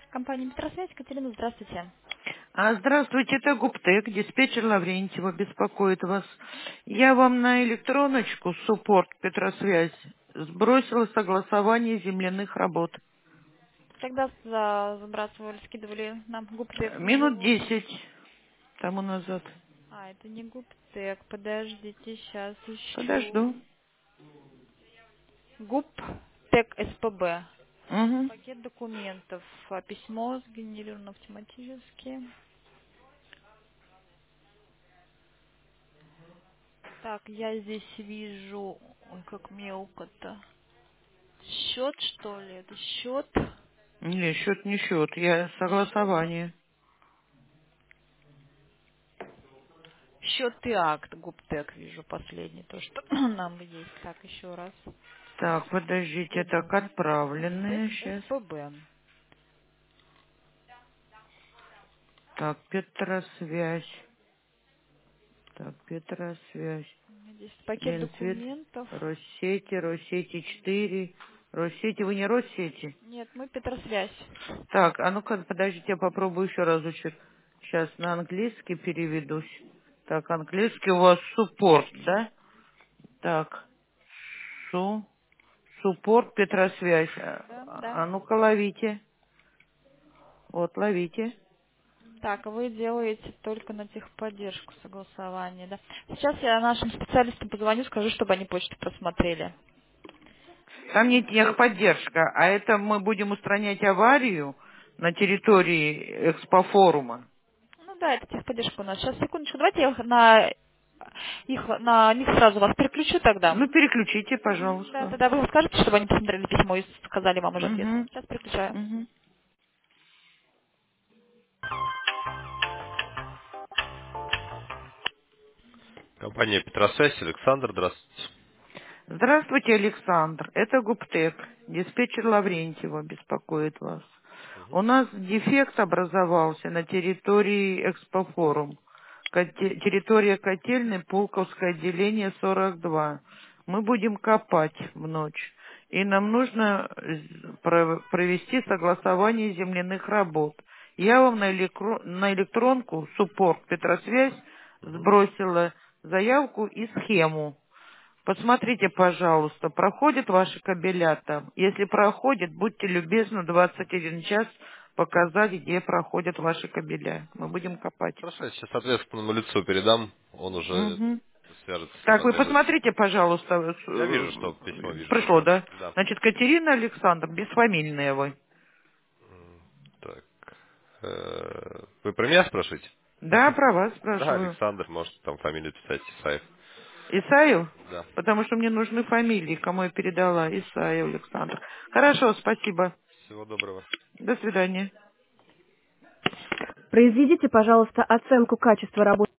Компания «Метросвязь». Катерина, здравствуйте. Здравствуйте, это Гуптек, диспетчер Лаврентьева беспокоит вас. Я вам на электроночку суппорт Петросвязь сбросила согласование земляных работ. Когда забрасывали, скидывали нам Гуптек Минут назывался? 10 тому назад. Это не Гуптек. Подождите, сейчас ищу. Подожду. Гуптек СПБ. Угу. Пакет документов. Письмо сгенерировано автоматически. Так, я здесь вижу, ой, как мелко-то. Счет, что ли? Это счет? Не, счет не счет, я Не счет. согласование. Счет и акт Гуптек вижу последний, то, что нам есть. Так, еще раз. Так, подождите, так, Гуптек отправленные, сейчас. СПБ. Так, Петросвязь. Так, Петросвязь. Здесь пакет Минцвет, документов. Россети 4. Россети, вы не Россети? Нет, мы Петросвязь. Так, а ну-ка, подождите, я попробую еще разочек. Сейчас на английский переведусь. Так, английский у вас суппорт, да? Так, су, суппорт Петросвязь. Да, да. А ну-ка, ловите. Вот, ловите. Так, вы делаете только на техподдержку согласование, да? Сейчас я нашим специалистам позвоню, скажу, чтобы они почту просмотрели. Там не Вы... техподдержка, а это мы будем устранять аварию на территории экспофорума. Ну да, это техподдержка у нас. Сейчас, секундочку, давайте я на них сразу вас переключу тогда. Ну, переключите, Да, пожалуйста. тогда вы скажете, чтобы они посмотрели письмо и сказали вам уже ответ. Угу. Сейчас переключаю. Угу. Компания «Петросвязь», Александр, здравствуйте. Здравствуйте, Александр. Это Гуптек. Диспетчер Лаврентьева беспокоит вас. У нас дефект образовался на территории Экспофорум. Территория котельной, Пулковское отделение 42. Мы будем копать в ночь. И нам нужно провести согласование земляных работ. Я вам на электронку, суппорт Петросвязь, Мгм. сбросила заявку и схему. Посмотрите, пожалуйста, проходят ваши кабеля там? Если проходят, будьте любезны, 21 час показать, где проходят ваши кабеля. Мы будем копать. Хорошо, я сейчас ответственному лицу передам, он уже Мгм. свяжется с Так, вы соответствующим. посмотрите, пожалуйста, Я вижу, что письмо вижу, пришло, да. да? Да. Значит, Катерина Александр, бесфамильная вы. Так. Вы про меня спрашиваете? Да, про вас Да, спрашиваю. Александр, может там фамилию писать, Исаев. Исаев? Да. Потому что мне нужны фамилии, кому я передала. Исаев Александр. Хорошо, спасибо. Всего доброго. До свидания. Произведите, пожалуйста, оценку качества работы.